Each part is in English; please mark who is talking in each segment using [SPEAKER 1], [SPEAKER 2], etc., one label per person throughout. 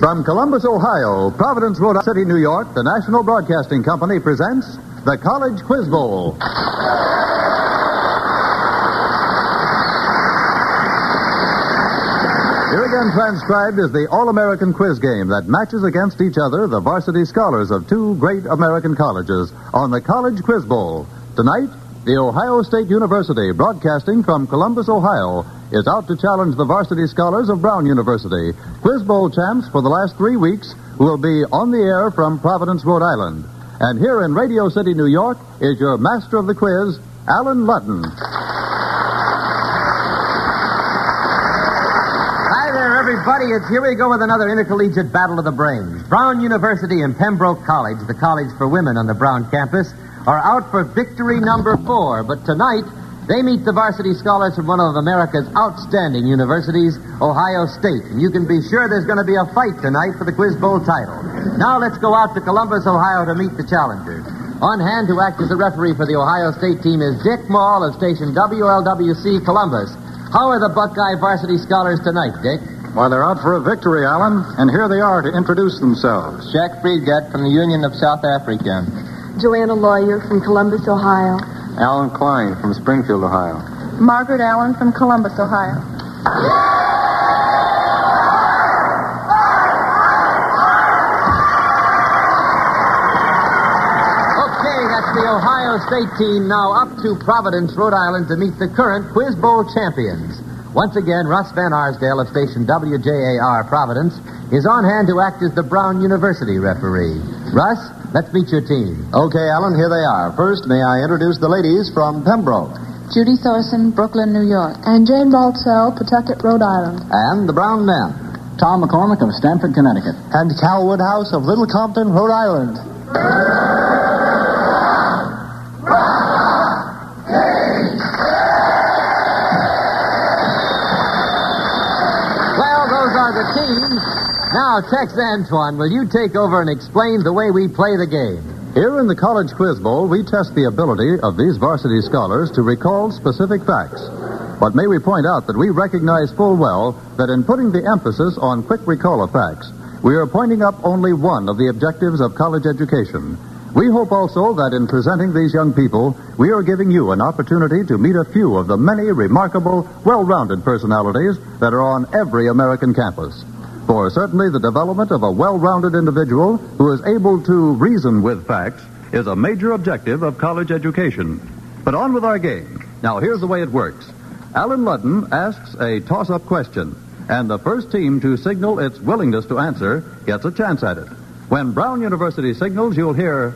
[SPEAKER 1] From Columbus, Ohio, Providence, Rhode Island City, New York, the National Broadcasting Company presents the College Quiz Bowl. Here again transcribed is the All-American Quiz game that matches against each other the varsity scholars of two great American colleges on the College Quiz Bowl. Tonight, the Ohio State University, broadcasting from Columbus, Ohio, is out to challenge the varsity scholars of Brown University, Quiz Bowl champs for the last 3 weeks, who will be on the air from Providence, Rhode Island. And here in Radio City, New York, is your master of the quiz, Alan Ludden.
[SPEAKER 2] Hi there, everybody. Here we go with another intercollegiate battle of the brains. Brown University and Pembroke College, the college for women on the Brown campus, are out for victory number 4. But tonight, they meet the varsity scholars from one of America's outstanding universities, Ohio State. And you can be sure there's going to be a fight tonight for the Quiz Bowl title. Now let's go out to Columbus, Ohio to meet the challengers. On hand to act as the referee for the Ohio State team is Dick Maul of station WLWC Columbus. How are the Buckeye varsity scholars tonight, Dick?
[SPEAKER 3] Well, they're out for a victory, Alan, and here they are to introduce themselves.
[SPEAKER 4] Jack Friedgett from the Union of South Africa.
[SPEAKER 5] Joanna Lawyer from Columbus, Ohio.
[SPEAKER 4] Alan Klein from Springfield, Ohio.
[SPEAKER 5] Margaret Allen from Columbus, Ohio.
[SPEAKER 2] Okay, that's the Ohio State team now up to Providence, Rhode Island to meet the current Quiz Bowl champions. Once again, Russ Van Arsdale of station WJAR Providence is on hand to act as the Brown University referee. Russ, let's meet your team.
[SPEAKER 6] Okay, Alan, here they are. First, may I introduce the ladies from Pembroke.
[SPEAKER 5] Judy Thorson, Brooklyn, New York. And Jane Baltzell, Pawtucket, Rhode Island.
[SPEAKER 6] And the Brown men.
[SPEAKER 4] Tom McCormick of Stamford, Connecticut.
[SPEAKER 6] And Cal Woodhouse of Little Compton, Rhode Island.
[SPEAKER 2] Well, those are the teams. Now, Tex Antoine, will you take over and explain the way we play the game?
[SPEAKER 1] Here in the College Quiz Bowl, we test the ability of these varsity scholars to recall specific facts. But may we point out that we recognize full well that in putting the emphasis on quick recall of facts, we are pointing up only one of the objectives of college education. We hope also that in presenting these young people, we are giving you an opportunity to meet a few of the many remarkable, well-rounded personalities that are on every American campus. For certainly the development of a well-rounded individual who is able to reason with facts is a major objective of college education. But on with our game. Now, here's the way it works. Alan Ludden asks a toss-up question, and the first team to signal its willingness to answer gets a chance at it. When Brown University signals, you'll hear.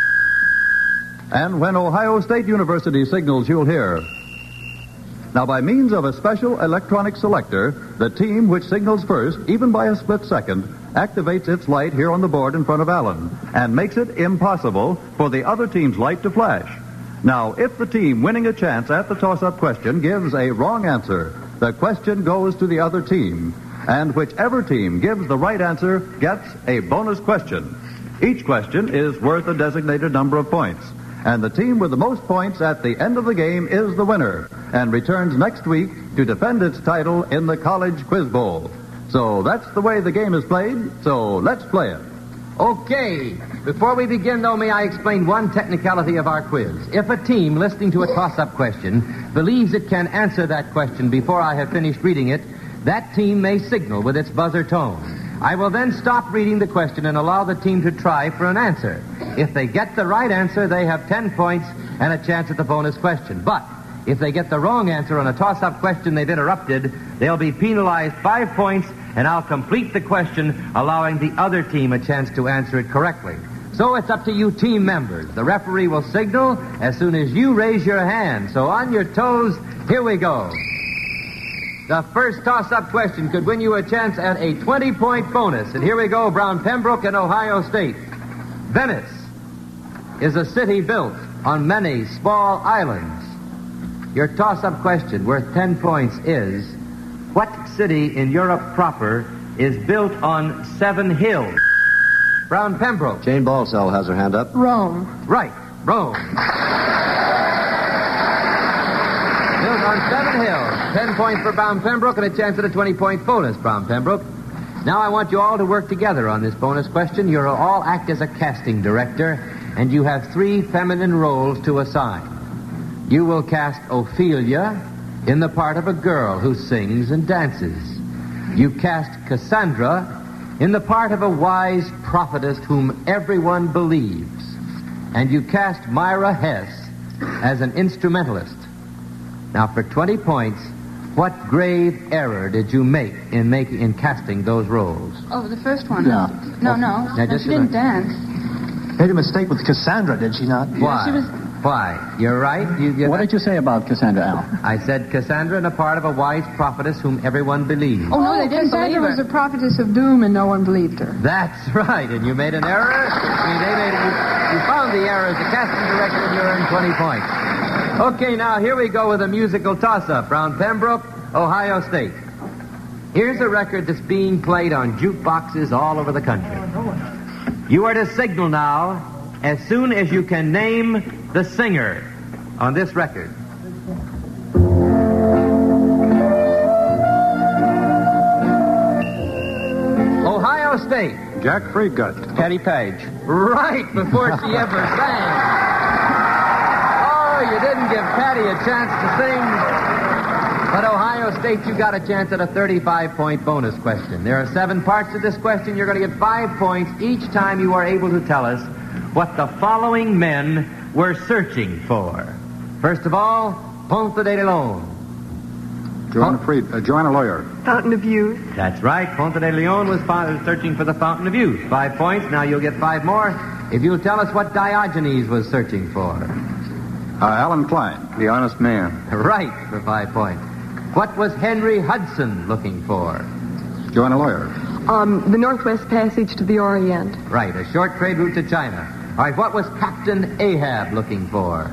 [SPEAKER 1] And when Ohio State University signals, you'll hear. Now, by means of a special electronic selector, the team which signals first, even by a split second, activates its light here on the board in front of Alan and makes it impossible for the other team's light to flash. Now, if the team winning a chance at the toss-up question gives a wrong answer, the question goes to the other team, and whichever team gives the right answer gets a bonus question. Each question is worth a designated number of points. And the team with the most points at the end of the game is the winner and returns next week to defend its title in the College Quiz Bowl. So that's the way the game is played, so let's play it.
[SPEAKER 2] Okay. Before we begin, though, may I explain one technicality of our quiz. If a team listening to a toss-up question believes it can answer that question before I have finished reading it, that team may signal with its buzzer tone. I will then stop reading the question and allow the team to try for an answer. If they get the right answer, they have 10 points and a chance at the bonus question. But if they get the wrong answer on a toss-up question they've interrupted, they'll be penalized 5 points, and I'll complete the question, allowing the other team a chance to answer it correctly. So it's up to you team members. The referee will signal as soon as you raise your hand. So on your toes, here we go. The first toss-up question could win you a chance at a 20-point bonus. And here we go, Brown Pembroke and Ohio State. Venice is a city built on many small islands. Your toss-up question, worth 10 points, is, what city in Europe proper is built on 7 hills? Brown Pembroke.
[SPEAKER 6] Jane Baltzell has her hand up.
[SPEAKER 5] Rome.
[SPEAKER 2] Right, Rome. Built on 7 hills. 10 points for Brown Pembroke and a chance at a 20-point bonus, Brown Pembroke. Now I want you all to work together on this bonus question. You'll all act as a casting director, and you have 3 feminine roles to assign. You will cast Ophelia in the part of a girl who sings and dances. You cast Cassandra in the part of a wise prophetess whom everyone believes. And you cast Myra Hess as an instrumentalist. Now, for 20 points, what grave error did you make in casting those roles?
[SPEAKER 5] Oh, the first one?
[SPEAKER 4] Yeah.
[SPEAKER 5] No,
[SPEAKER 2] just
[SPEAKER 5] she
[SPEAKER 2] a
[SPEAKER 5] didn't
[SPEAKER 2] minute.
[SPEAKER 5] dance.
[SPEAKER 7] Made a mistake with Cassandra, did she not?
[SPEAKER 2] Why?
[SPEAKER 5] she was-
[SPEAKER 2] Why? You're right.
[SPEAKER 4] What did you say about Cassandra, Al?
[SPEAKER 2] I said Cassandra in a part of a wise prophetess whom everyone believes.
[SPEAKER 5] Oh, no, they didn't believe her.
[SPEAKER 8] Cassandra was a prophetess of doom, and no one believed her.
[SPEAKER 2] That's right, and you made an error. You found the error as a casting director, and you earned 20 points. Okay, now here we go with a musical toss-up round Pembroke, Ohio State. Here's a record that's being played on jukeboxes all over the country. You are to signal now as soon as you can name the singer on this record. Ohio State.
[SPEAKER 3] Jack Freegut.
[SPEAKER 4] Patty Page.
[SPEAKER 2] Right, before she ever sang. Oh, you didn't give Patty a chance to sing. But Ohio State, you got a chance at a 35-point bonus question. There are 7 parts to this question. You're going to get 5 points each time you are able to tell us what the following men were searching for. First of all, Ponce de Leon.
[SPEAKER 3] Joanna Lawyer.
[SPEAKER 8] Fountain of Youth.
[SPEAKER 2] That's right. Ponce de Leon was searching for the Fountain of Youth. 5 points. Now you'll get 5 more if you'll tell us what Diogenes was searching for.
[SPEAKER 3] Alan Klein.
[SPEAKER 4] The Honest Man.
[SPEAKER 2] Right, for 5 points. What was Henry Hudson looking for?
[SPEAKER 3] Joanna Lawyer.
[SPEAKER 8] The Northwest Passage to the Orient.
[SPEAKER 2] Right, a short trade route to China. All right, what was Captain Ahab looking for?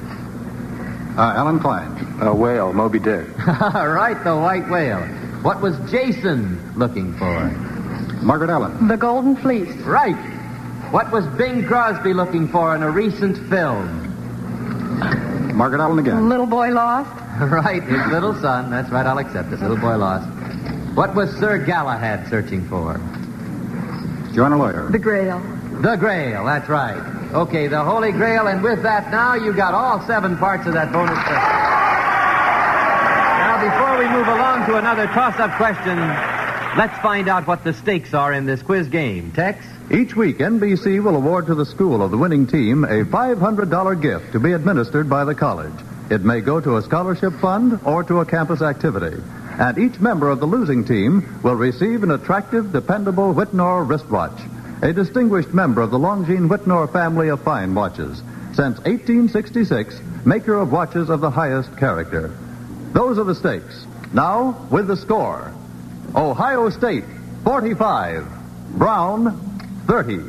[SPEAKER 3] Alan Klein.
[SPEAKER 4] A whale, Moby Dick.
[SPEAKER 2] All right, the white whale. What was Jason looking for?
[SPEAKER 3] Margaret Allen.
[SPEAKER 8] The Golden Fleece.
[SPEAKER 2] Right. What was Bing Crosby looking for in a recent film?
[SPEAKER 3] Margaret Allen again.
[SPEAKER 8] Little Boy Lost.
[SPEAKER 2] Right, his little son. That's right, I'll accept it. Little boy lost. What was Sir Galahad searching for?
[SPEAKER 3] Joanna Lawyer.
[SPEAKER 8] The Grail.
[SPEAKER 2] The Grail, that's right. Okay, the Holy Grail, and with that now, you got all 7 parts of that bonus question. Now, before we move along to another toss-up question, let's find out what the stakes are in this quiz game. Tex?
[SPEAKER 1] Each week, NBC will award to the school of the winning team a $500 gift to be administered by the college. It may go to a scholarship fund or to a campus activity. And each member of the losing team will receive an attractive, dependable Whitnor wristwatch, a distinguished member of the Longines Whitnor family of fine watches. Since 1866, maker of watches of the highest character. Those are the stakes. Now, with the score. Ohio State, 45. Brown, 30.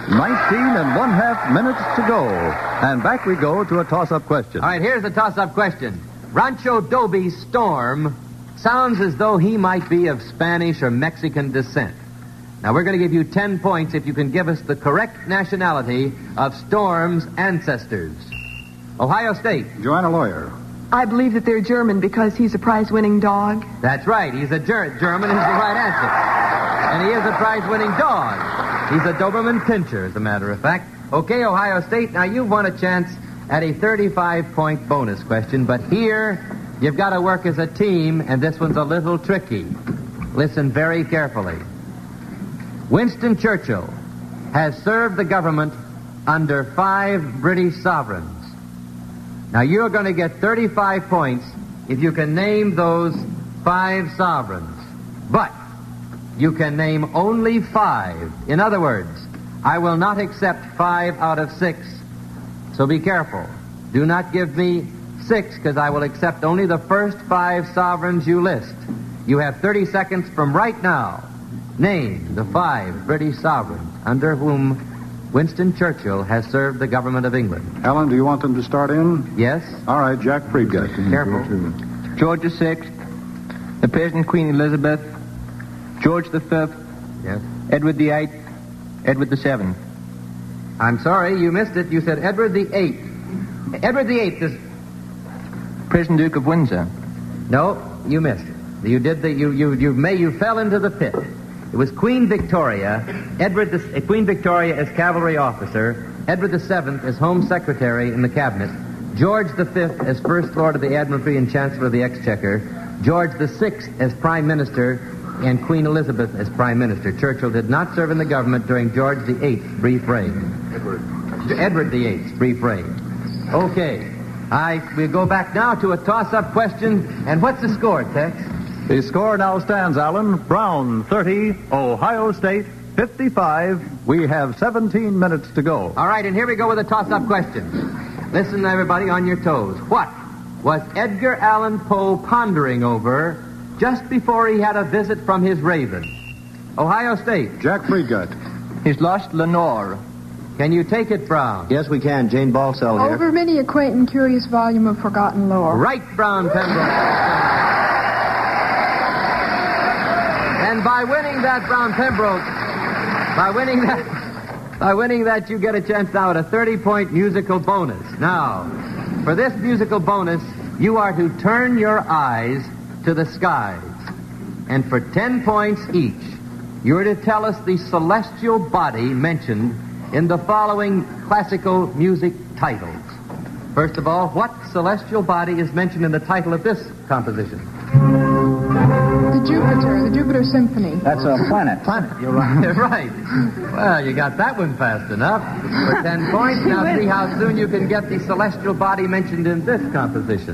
[SPEAKER 1] 19½ minutes to go. And back we go to a toss-up question.
[SPEAKER 2] All right, here's the toss-up question. Rancho Doby's Storm sounds as though he might be of Spanish or Mexican descent. Now, we're going to give you 10 points if you can give us the correct nationality of Storm's ancestors. Ohio State.
[SPEAKER 3] Joanna Lawyer.
[SPEAKER 8] I believe that they're German because he's a prize-winning dog.
[SPEAKER 2] That's right. He's a German is the right answer. And he is a prize-winning dog. He's a Doberman Pinscher, as a matter of fact. Okay, Ohio State, now you've won a chance at a 35-point bonus question, but here you've got to work as a team, and this one's a little tricky. Listen very carefully. Winston Churchill has served the government under 5 British sovereigns. Now, you're going to get 35 points if you can name those 5 sovereigns. But you can name only 5. In other words, I will not accept 5 out of 6. So be careful. Do not give me 6, because I will accept only the first 5 sovereigns you list. You have 30 seconds from right now. Name the 5 British sovereigns under whom Winston Churchill has served the government of England.
[SPEAKER 3] Alan, do you want them to start in?
[SPEAKER 2] Yes?
[SPEAKER 3] All right, Jack Freegut.
[SPEAKER 2] Careful.
[SPEAKER 4] George VI, the present Queen Elizabeth, George V,
[SPEAKER 2] Yes.
[SPEAKER 4] Edward VIII, Edward VII.
[SPEAKER 2] I'm sorry, you missed it. You said Edward VIII. Edward VIII is...
[SPEAKER 4] Present Duke of Windsor.
[SPEAKER 2] No, you missed it. You did the... You fell into the pit. It was Queen Victoria. Queen Victoria as cavalry officer. Edward VII as Home Secretary in the Cabinet. George V as First Lord of the Admiralty and Chancellor of the Exchequer. George VI as Prime Minister. And Queen Elizabeth as Prime Minister. Churchill did not serve in the government during George VIII's brief reign. Edward VIII's brief reign. Okay. We'll go back now to a toss-up question. And what's the score, Tex?
[SPEAKER 1] The score now stands, Alan. Brown 30, Ohio State 55. We have 17 minutes to go.
[SPEAKER 2] All right, and here we go with a toss-up question. Listen, everybody, on your toes. What was Edgar Allan Poe pondering over just before he had a visit from his raven? Ohio State.
[SPEAKER 3] Jack Freedgut.
[SPEAKER 4] His lost Lenore.
[SPEAKER 2] Can you take it, Brown?
[SPEAKER 6] Yes, we can. Jane Balsell here.
[SPEAKER 5] Over many a quaint and curious volume of forgotten lore.
[SPEAKER 2] Right, Brown Pembroke. And by winning that, Brown Pembroke, by winning that, you get a chance now at a 30-point musical bonus. Now, for this musical bonus, you are to turn your eyes to the skies. And for 10 points each, you're to tell us the celestial body mentioned in the following classical music titles. First of all, what celestial body is mentioned in the title of this composition?
[SPEAKER 5] The Jupiter Symphony.
[SPEAKER 7] That's a planet.
[SPEAKER 2] You're right. You're right. Well, you got that one fast enough. For 10 points, now see how soon you can get the celestial body mentioned in this composition.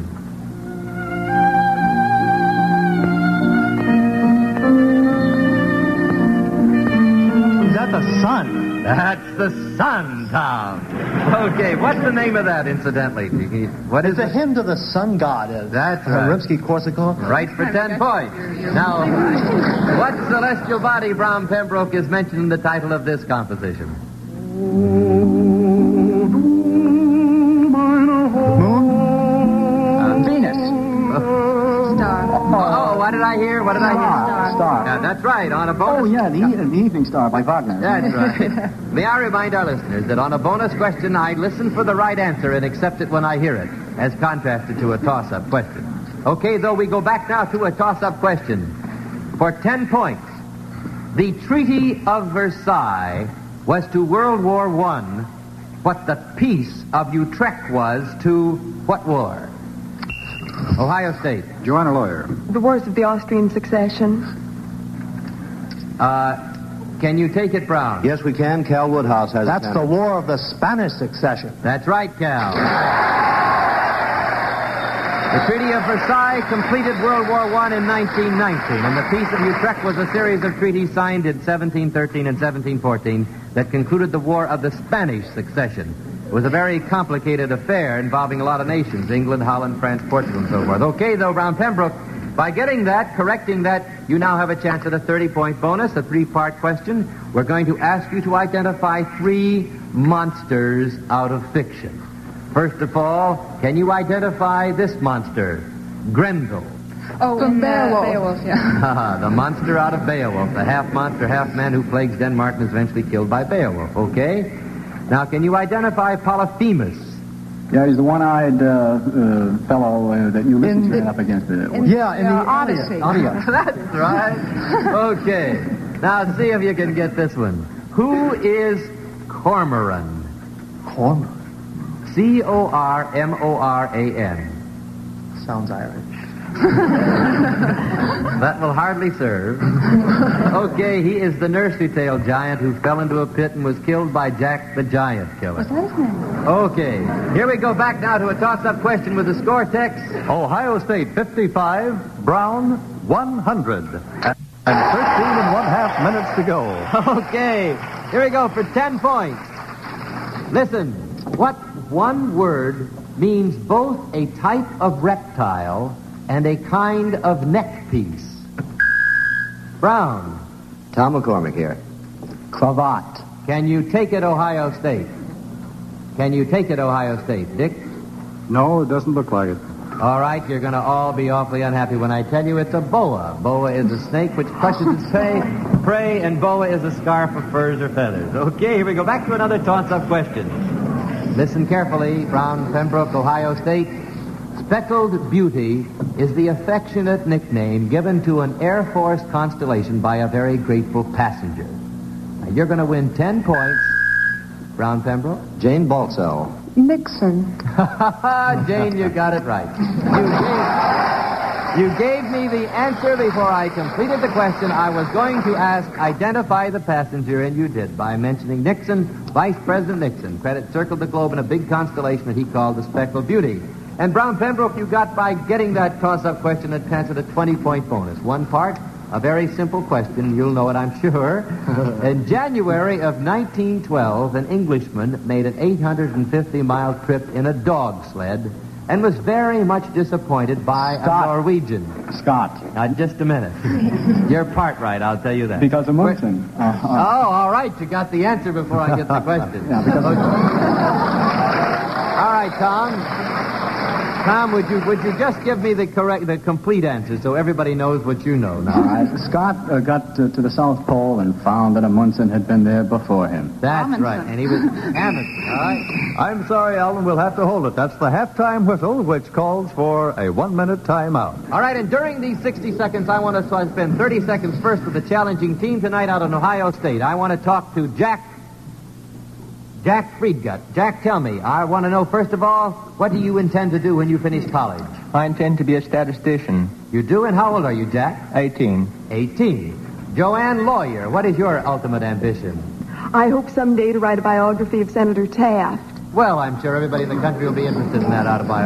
[SPEAKER 7] Is that the sun?
[SPEAKER 2] That's the sun, Tom. Okay, what's the name of that, incidentally? What is
[SPEAKER 7] It's a
[SPEAKER 2] it?
[SPEAKER 7] hymn to the sun god.
[SPEAKER 2] That's right.
[SPEAKER 7] Rimsky-Korsakov.
[SPEAKER 2] Right for 10 points. Now, what celestial body, Brown Pembroke, is mentioned in the title of this composition?
[SPEAKER 7] Venus.
[SPEAKER 5] Star.
[SPEAKER 2] Oh, what did I hear? What did I hear?
[SPEAKER 7] Star.
[SPEAKER 2] Yeah, that's right. On a bonus.
[SPEAKER 7] Oh, yeah, the Evening Star by Wagner.
[SPEAKER 2] That's right. May I remind our listeners that on a bonus question, I listen for the right answer and accept it when I hear it, as contrasted to a toss-up question. Okay, though, we go back now to a toss-up question. For 10 points, the Treaty of Versailles was to World War I what the Peace of Utrecht was to what war? Ohio State.
[SPEAKER 3] Joanna Lawyer.
[SPEAKER 8] The Wars of the Austrian Succession.
[SPEAKER 2] Can you take it, Brown?
[SPEAKER 6] Yes, we can. Cal Woodhouse has
[SPEAKER 7] That's
[SPEAKER 6] it.
[SPEAKER 7] the War of the Spanish Succession.
[SPEAKER 2] That's right, Cal. The Treaty of Versailles completed World War I in 1919, and the Peace of Utrecht was a series of treaties signed in 1713 and 1714 that concluded the War of the Spanish Succession. It was a very complicated affair involving a lot of nations, England, Holland, France, Portugal, and so forth. Okay, though, Brown Pembroke, by getting that, correcting that, you now have a chance at a 30-point bonus, a 3-part question. We're going to ask you to identify 3 monsters out of fiction. First of all, can you identify this monster? Grendel.
[SPEAKER 5] Oh, from Beowulf. Yeah.
[SPEAKER 2] The monster out of Beowulf, the half-monster, half-man who plagues Denmark and is eventually killed by Beowulf, okay? Now, can you identify Polyphemus?
[SPEAKER 7] Yeah, he's the one-eyed fellow that Ulysses ran up against.
[SPEAKER 5] In the Odyssey.
[SPEAKER 2] That's right. Okay. Now, see if you can get this one. Who is Cormoran?
[SPEAKER 7] Cormoran?
[SPEAKER 2] Cormoran.
[SPEAKER 7] Sounds Irish.
[SPEAKER 2] That will hardly serve. Okay, he is the nursery tale giant who fell into a pit and was killed by Jack the Giant Killer.
[SPEAKER 5] Was that his name?
[SPEAKER 2] Okay, here we go back now to a toss-up question with the score, Tex.
[SPEAKER 1] Ohio State 55, Brown 100. And 13.5 minutes to go.
[SPEAKER 2] Okay, here we go for 10 points. Listen, what one word means both a type of reptile and a kind of neck piece? Brown.
[SPEAKER 6] Tom McCormick here.
[SPEAKER 7] Cravat.
[SPEAKER 2] Can you take it, Ohio State? Can you take it, Ohio State? Dick?
[SPEAKER 3] No, it doesn't look like it.
[SPEAKER 2] All right, you're going to all be awfully unhappy when I tell you it's a boa. Boa is a snake which crushes its prey, and boa is a scarf of furs or feathers. Okay, here we go. Back to another toss-up question. Listen carefully, Brown, Pembroke, Ohio State. Speckled Beauty is the affectionate nickname given to an Air Force constellation by a very grateful passenger. Now, you're going to win 10 points. Brown Pembroke?
[SPEAKER 6] Jane Baltzell.
[SPEAKER 5] Nixon.
[SPEAKER 2] Jane, you got it right. You gave me the answer before I completed the question. I was going to ask, identify the passenger, and you did by mentioning Nixon, Vice President Nixon. Credit circled the globe in a big constellation that he called the Speckled Beauty. And Brown Pembroke, you got by getting that toss-up question that answered a 20-point bonus. One part, a very simple question. You'll know it, I'm sure. In January of 1912, an Englishman made an 850-mile trip in a dog sled and was very much disappointed by a Norwegian.
[SPEAKER 7] Scott.
[SPEAKER 2] Now, just a minute. You're part right, I'll tell you that.
[SPEAKER 7] Because of Munson.
[SPEAKER 2] Oh, all right. You got the answer before I get the question.
[SPEAKER 7] Yeah, because
[SPEAKER 2] All right, Tom. Tom, would you just give me the complete answer so everybody knows what you know now?
[SPEAKER 7] Scott got to the South Pole and found that Amundsen had been there before him.
[SPEAKER 2] That's
[SPEAKER 5] Amundsen.
[SPEAKER 2] right. And he was Amundsen, all right?
[SPEAKER 1] I'm sorry, Alan, we'll have to hold it. That's the halftime whistle, which calls for a 1-minute timeout.
[SPEAKER 2] All right, and during these 60 seconds, I want to spend 30 seconds first with the challenging team tonight out in Ohio State. I want to talk to Jack Friedgut. Jack, tell me, I want to know, first of all, what do you intend to do when you finish college?
[SPEAKER 4] I intend to be a statistician.
[SPEAKER 2] You do? And how old are you, Jack?
[SPEAKER 4] 18.
[SPEAKER 2] 18. Joanne Lawyer, what is your ultimate ambition?
[SPEAKER 8] I hope someday to write a biography of Senator Taft.
[SPEAKER 2] Well, I'm sure everybody in the country will be interested in that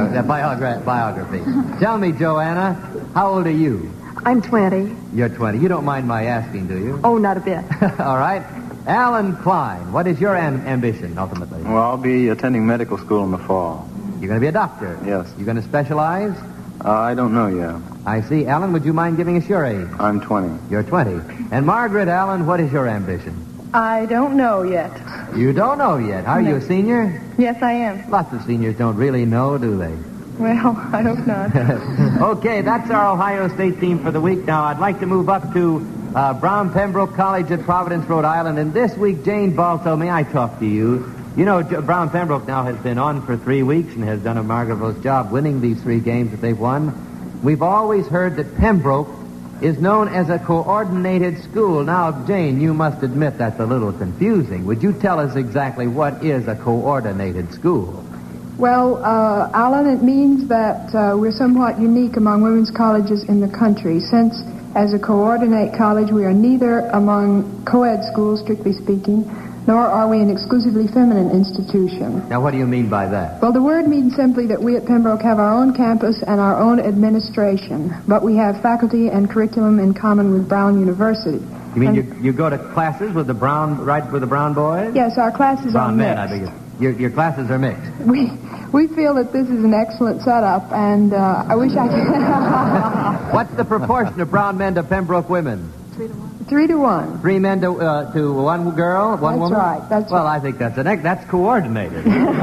[SPEAKER 2] biography. Tell me, Joanna, how old are you?
[SPEAKER 8] I'm 20.
[SPEAKER 2] You're 20. You don't mind my asking, do you?
[SPEAKER 8] Oh, not a bit.
[SPEAKER 2] All right. Alan Klein, what is your ambition, ultimately?
[SPEAKER 9] Well, I'll be attending medical school in the fall.
[SPEAKER 2] You're going to be a doctor?
[SPEAKER 9] Yes.
[SPEAKER 2] You're going to specialize?
[SPEAKER 9] I don't know yet.
[SPEAKER 2] I see. Alan, would you mind giving us your age?
[SPEAKER 9] I'm 20.
[SPEAKER 2] You're 20. And Margaret Allen, what is your ambition?
[SPEAKER 5] I don't know yet.
[SPEAKER 2] You don't know yet. Are you a senior?
[SPEAKER 5] Yes, I am.
[SPEAKER 2] Lots of seniors don't really know, do they?
[SPEAKER 5] Well, I hope not.
[SPEAKER 2] Okay, that's our Ohio State team for the week. Now, I'd like to move up to Brown Pembroke College at Providence, Rhode Island. And this week, Jane Balto, may I talk to you? You know, Brown Pembroke now has been on for 3 weeks and has done a marvelous job winning these 3 games that they've won. We've always heard that Pembroke is known as a coordinated school. Now, Jane, you must admit that's a little confusing. Would you tell us exactly what is a coordinated school?
[SPEAKER 5] Well, Alan, it means that we're somewhat unique among women's colleges in the country, since as a coordinate college, we are neither among co-ed schools, strictly speaking, nor are we an exclusively feminine institution.
[SPEAKER 2] Now, what do you mean by that?
[SPEAKER 5] Well, the word means simply that we at Pembroke have our own campus and our own administration, but we have faculty and curriculum in common with Brown University.
[SPEAKER 2] You mean you go to classes with the Brown boys?
[SPEAKER 5] Yes, our classes are
[SPEAKER 2] Brown men,
[SPEAKER 5] mixed.
[SPEAKER 2] I beg your classes are mixed.
[SPEAKER 5] We feel that this is an excellent setup, and I wish I could...
[SPEAKER 2] What's the proportion of Brown men to Pembroke women?
[SPEAKER 5] 3 to 1.
[SPEAKER 2] 3 men to 1 girl, one woman?
[SPEAKER 5] That's
[SPEAKER 2] well,
[SPEAKER 5] right.
[SPEAKER 2] I think that's coordinated.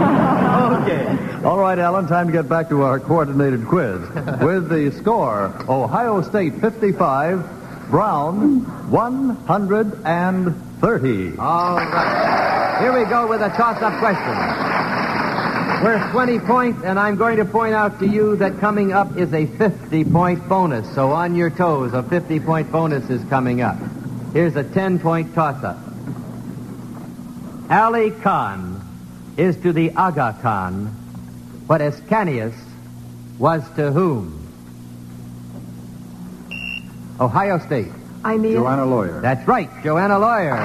[SPEAKER 2] Okay.
[SPEAKER 1] All right, Alan, time to get back to our coordinated quiz. With the score, Ohio State 55, Brown 130.
[SPEAKER 2] All right. Here we go with a toss-up question. Worth 20 points, and I'm going to point out to you that coming up is a 50-point bonus. So on your toes, a 50-point bonus is coming up. Here's a 10-point toss-up. Ali Khan is to the Aga Khan what Ascanius was to whom? Ohio State.
[SPEAKER 3] Joanna Lawyer.
[SPEAKER 2] That's right, Joanna Lawyer.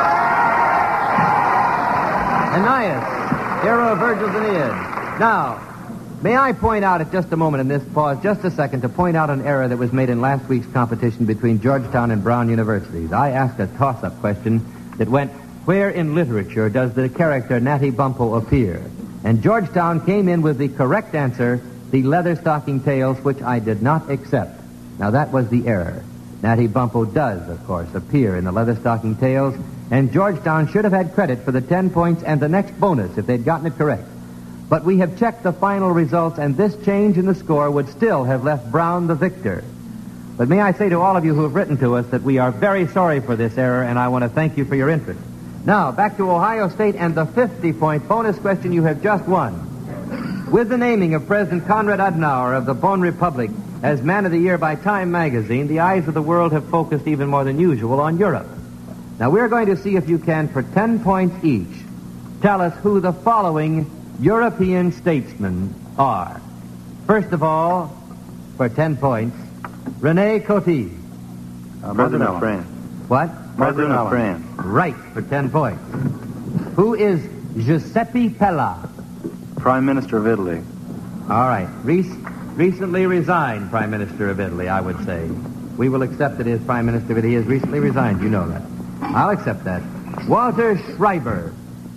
[SPEAKER 2] Aeneas, hero of Virgil's Aeneid. Now, may I point out at just a moment in this pause, just a second, to point out an error that was made in last week's competition between Georgetown and Brown universities. I asked a toss-up question that went, where in literature does the character Natty Bumppo appear? And Georgetown came in with the correct answer, the Leatherstocking Tales, which I did not accept. Now, that was the error. Natty Bumppo does, of course, appear in the Leatherstocking Tales, and Georgetown should have had credit for the 10 points and the next bonus if they'd gotten it correct. But we have checked the final results, and this change in the score would still have left Brown the victor. But may I say to all of you who have written to us that we are very sorry for this error, and I want to thank you for your interest. Now, back to Ohio State and the 50-point bonus question you have just won. With the naming of President Konrad Adenauer of the Bonn Republic as Man of the Year by Time magazine, the eyes of the world have focused even more than usual on Europe. Now, we're going to see if you can, for 10 points each, tell us who the following European statesmen are. First of all, for 10 points, René Coty.
[SPEAKER 9] President of France.
[SPEAKER 2] What?
[SPEAKER 9] President of France.
[SPEAKER 2] Right, for 10 points. Who is Giuseppe Pella?
[SPEAKER 9] Prime Minister of Italy.
[SPEAKER 2] All right. Recently resigned Prime Minister of Italy, I would say. We will accept that he is Prime Minister, but he has recently resigned. You know that. I'll accept that. Walter Schreiber.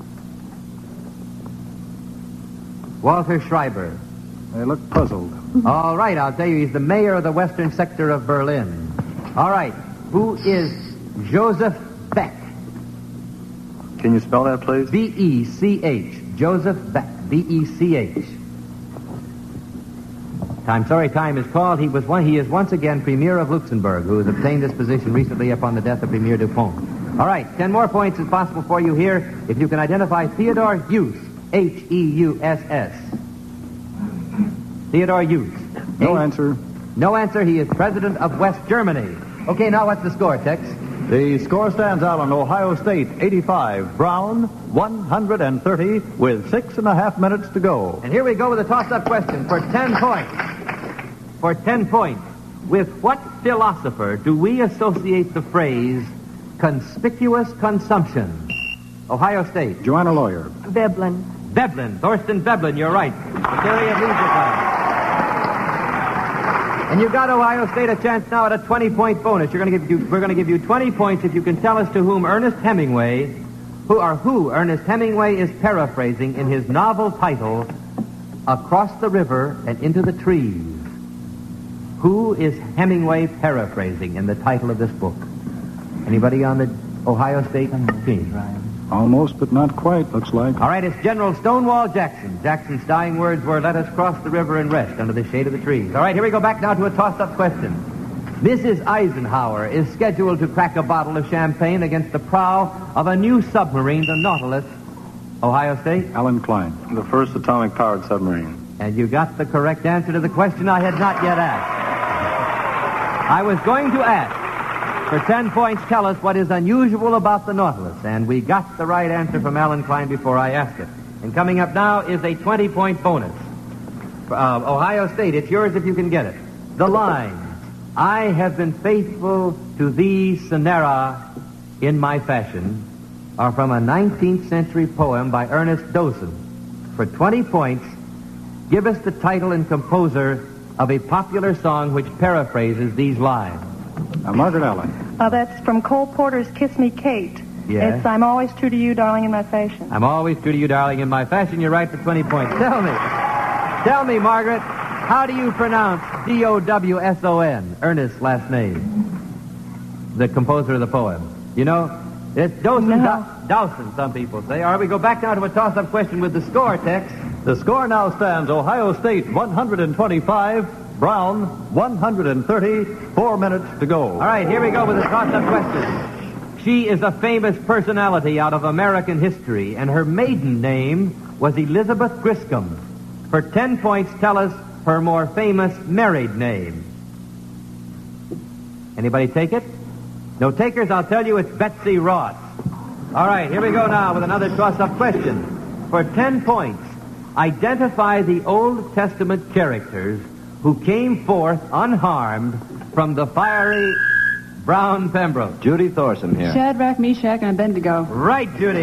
[SPEAKER 2] Walter Schreiber.
[SPEAKER 3] They look puzzled.
[SPEAKER 2] All right, I'll tell you, he's the mayor of the western sector of Berlin. All right. Who is Joseph Beck?
[SPEAKER 9] Can you spell that, please?
[SPEAKER 2] B-E-C-H. Joseph Beck. B-E-C-H. Time is called. He is once again Premier of Luxembourg, who has obtained this position recently upon the death of Premier Dupont. All right, 10 more points is possible for you here if you can identify Theodor Heuss. H-E-U-S-S. Theodor Heuss.
[SPEAKER 3] No answer.
[SPEAKER 1] No answer. He is president of West Germany. Okay, now what's the score, Tex?
[SPEAKER 10] The score stands, Alan. Ohio State 85, Brown 130 with 6.5 minutes to go.
[SPEAKER 1] And here we go with a toss-up question for 10 points. For 10 points. With what philosopher do we associate the phrase conspicuous consumption? Ohio State.
[SPEAKER 3] Joanna Lawyer.
[SPEAKER 8] Veblen.
[SPEAKER 1] Veblen. Thorsten Veblen, you're right. The theory of leisure time. And you've got Ohio State a chance now at a 20-point bonus. We're going to give you 20 points if you can tell us to whom Ernest Hemingway, who Ernest Hemingway is paraphrasing in his novel title, Across the River and Into the Trees. Who is Hemingway paraphrasing in the title of this book? Anybody on the Ohio State team?
[SPEAKER 3] Almost, but not quite, looks like.
[SPEAKER 1] All right, it's General Stonewall Jackson. Jackson's dying words were, "Let us cross the river and rest under the shade of the trees." All right, here we go back now to a tossed-up question. Mrs. Eisenhower is scheduled to crack a bottle of champagne against the prow of a new submarine, the Nautilus. Ohio State?
[SPEAKER 3] Alan Klein.
[SPEAKER 9] The first atomic-powered submarine.
[SPEAKER 1] And you got the correct answer to the question I had not yet asked. I was going to ask, for 10 points, tell us what is unusual about the Nautilus. And we got the right answer from Alan Klein before I asked it. And coming up now is a 20-point bonus. Ohio State, it's yours if you can get it. The line, "I have been faithful to thee, Sonera, in my fashion," are from a 19th century poem by Ernest Dowson. For 20 points, give us the title and composer of a popular song which paraphrases these lines.
[SPEAKER 3] Margaret Allen.
[SPEAKER 8] That's from Cole Porter's Kiss Me, Kate.
[SPEAKER 1] Yes.
[SPEAKER 8] It's "I'm always true to you, darling, in my fashion."
[SPEAKER 1] I'm always true to you, darling, in my fashion. You're right for 20 points. Tell me, Margaret, how do you pronounce D-O-W-S-O-N, Ernest's last name? The composer of the poem. You know, it's Dawson.
[SPEAKER 8] No.
[SPEAKER 1] Dawson, some people say. All right, we go back now to a toss-up question with the score, Tex.
[SPEAKER 10] The score now stands Ohio State 125, Brown 130, 4 minutes to go.
[SPEAKER 1] All right, here we go with a toss-up question. She is a famous personality out of American history, and her maiden name was Elizabeth Griscom. For 10 points, tell us her more famous married name. Anybody take it? No takers? I'll tell you it's Betsy Ross. All right, here we go now with another toss-up question. For 10 points, identify the Old Testament characters who came forth unharmed from the fiery Brown Pembroke.
[SPEAKER 9] Judy Thorson here.
[SPEAKER 5] Shadrach, Meshach, and Abednego.
[SPEAKER 1] Right, Judy.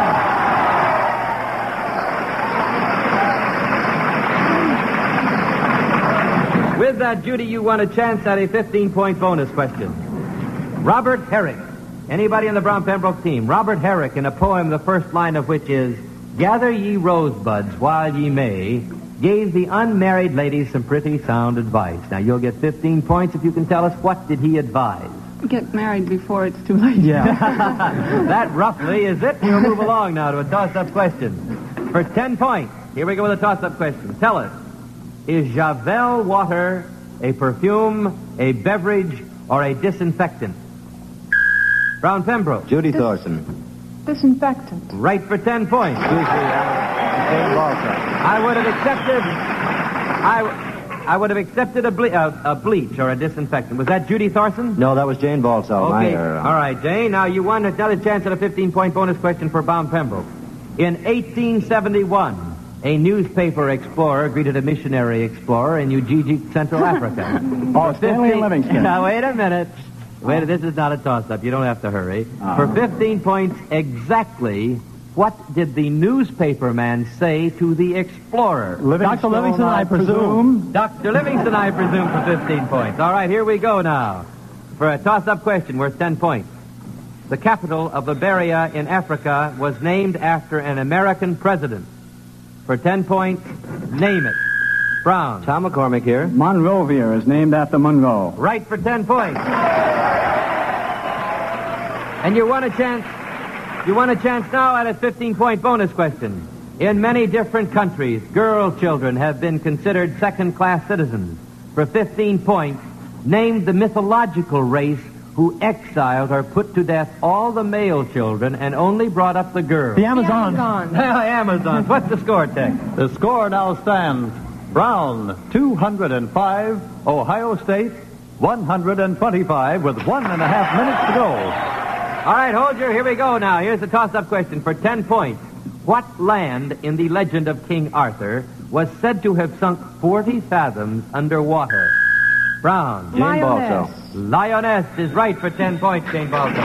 [SPEAKER 1] With that, Judy, you won a chance at a 15-point bonus question. Robert Herrick. Anybody on the Brown Pembroke team? Robert Herrick, in a poem, the first line of which is, "Gather ye rosebuds while ye may," gave the unmarried ladies some pretty sound advice. Now, you'll get 15 points if you can tell us what did he advise.
[SPEAKER 5] Get married before it's too late.
[SPEAKER 1] Yeah. That roughly is it. We'll move along now to a toss-up question. For 10 points, here we go with a toss-up question. Tell us, is Javel water a perfume, a beverage, or a disinfectant? Brown Pembroke.
[SPEAKER 9] Judy Thorson.
[SPEAKER 5] Disinfectant.
[SPEAKER 1] Right for 10 points.
[SPEAKER 7] Jane Balsa.
[SPEAKER 2] I would have accepted. I would have accepted a bleach or a disinfectant. Was that Judy Thorson?
[SPEAKER 6] No, that was Jane Balsa.
[SPEAKER 2] Okay. All right, Jane. Now you won another chance at a 15-point bonus question for Brown Pembroke. In 1871, a newspaper explorer greeted a missionary explorer in Ujiji, Central Africa.
[SPEAKER 7] Oh, Stanley Livingston.
[SPEAKER 2] Now, wait a minute. This is not a toss-up. You don't have to hurry. For 15 points exactly, what did the newspaper man say to the explorer?
[SPEAKER 7] Dr. Livingston, I presume.
[SPEAKER 2] Dr. Livingston, I presume, for 15 points. All right, here we go now for a toss-up question worth 10 points. The capital of Liberia in Africa was named after an American president. For 10 points, name it. Brown.
[SPEAKER 6] Tom McCormick here.
[SPEAKER 7] Monrovia is named after Monroe.
[SPEAKER 2] Right for 10 points. And you won a chance. You won a chance now at a 15-point bonus question. In many different countries, girl children have been considered second-class citizens. For 15 points, name the mythological race who exiled or put to death all the male children and only brought up the girls.
[SPEAKER 7] The Amazons.
[SPEAKER 2] Amazons. What's the score, Tex?
[SPEAKER 10] The score now stands Brown 205, Ohio State 125 with 1.5 minutes to go.
[SPEAKER 2] All right, Holger, here we go now. Here's the toss-up question for 10 points. What land in the legend of King Arthur was said to have sunk 40 fathoms underwater? Brown.
[SPEAKER 6] Jane Balsa.
[SPEAKER 2] Lioness is right for 10 points, Jane Balsa.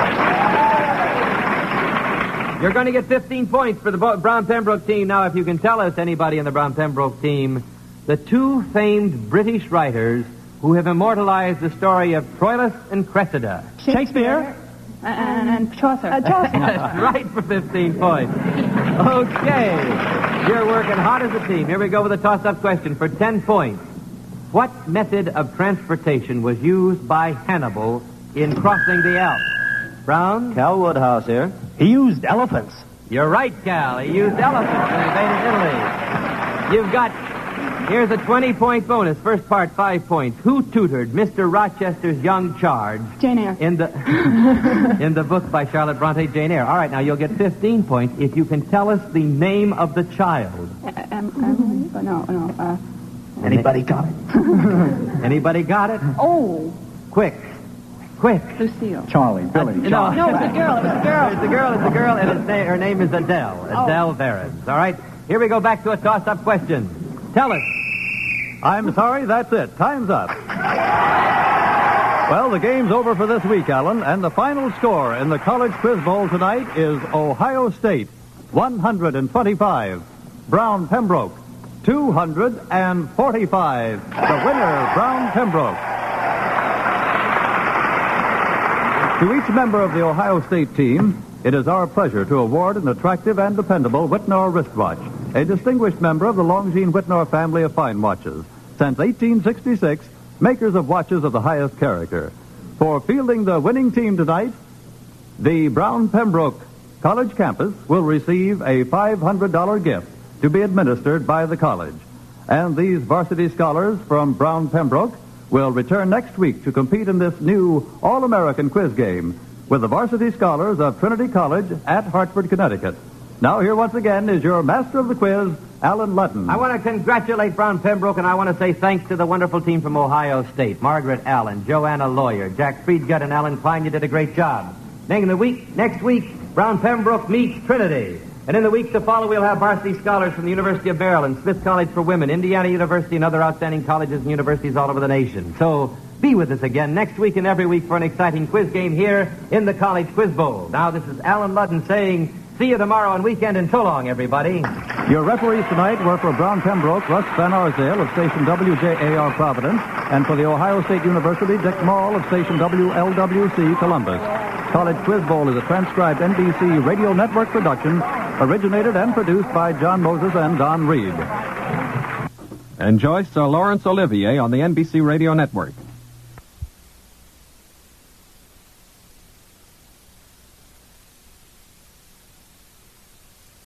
[SPEAKER 2] You're going to get 15 points for the Brown Pembroke team. Now, if you can tell us, anybody in the Brown Pembroke team, the two famed British writers who have immortalized the story of Troilus and Cressida.
[SPEAKER 8] Shakespeare. And Chaucer.
[SPEAKER 2] Right for 15 points. Okay. You're working hard as a team. Here we go with a toss-up question for 10 points. What method of transportation was used by Hannibal in crossing the Alps? Brown?
[SPEAKER 6] Cal Woodhouse here.
[SPEAKER 7] He used elephants.
[SPEAKER 2] You're right, Cal. He used elephants when he invaded Italy. You've got... Here's a 20-point bonus. First part, 5 points. Who tutored Mr. Rochester's young charge?
[SPEAKER 8] Jane Eyre.
[SPEAKER 2] In the in the book by Charlotte Bronte, Jane Eyre. All right, now you'll get 15 points if you can tell us the name of the child.
[SPEAKER 7] Anybody got it?
[SPEAKER 2] Anybody got it?
[SPEAKER 8] Oh.
[SPEAKER 2] Quick.
[SPEAKER 8] Lucille.
[SPEAKER 7] Charlie, Billy.
[SPEAKER 2] No,
[SPEAKER 8] No, it's a girl.
[SPEAKER 2] It's a girl, and her name is Adele. Adele Varens. All right, here we go back to a toss-up question. Tell us.
[SPEAKER 10] I'm sorry, that's it. Time's up. Well, the game's over for this week, Alan, and the final score in the College Quiz Bowl tonight is Ohio State 125, Brown Pembroke 245. The winner, Brown Pembroke. To each member of the Ohio State team, it is our pleasure to award an attractive and dependable Whitnor wristwatch, a distinguished member of the Longines Whitnor family of fine watches. Since 1866, makers of watches of the highest character. For fielding the winning team tonight, the Brown Pembroke College campus will receive a $500 gift to be administered by the college. And these varsity scholars from Brown Pembroke will return next week to compete in this new All-American quiz game with the varsity scholars of Trinity College at Hartford, Connecticut. Now, here once again is your master of the quiz, Alan Lutton.
[SPEAKER 2] I want to congratulate Brown Pembroke, and I want to say thanks to the wonderful team from Ohio State. Margaret Allen, Joanna Lawyer, Jack Friedgut, and Alan Klein. You did a great job. Next week, Brown Pembroke meets Trinity. And in the weeks to follow, we'll have varsity scholars from the University of Maryland, Smith College for Women, Indiana University, and other outstanding colleges and universities all over the nation. So be with us again next week and every week for an exciting quiz game here in the College Quiz Bowl. Now, this is Alan Lutton saying, see you tomorrow on Weekend, and so long, everybody.
[SPEAKER 10] Your referees tonight were for Brown Pembroke, Russ Van Arsdale of station WJAR Providence, and for the Ohio State University, Dick Mall of station WLWC Columbus. College Quiz Bowl is a transcribed NBC Radio Network production, originated and produced by John Moses and Don Reed.
[SPEAKER 11] Enjoy Sir Laurence Olivier on the NBC Radio Network.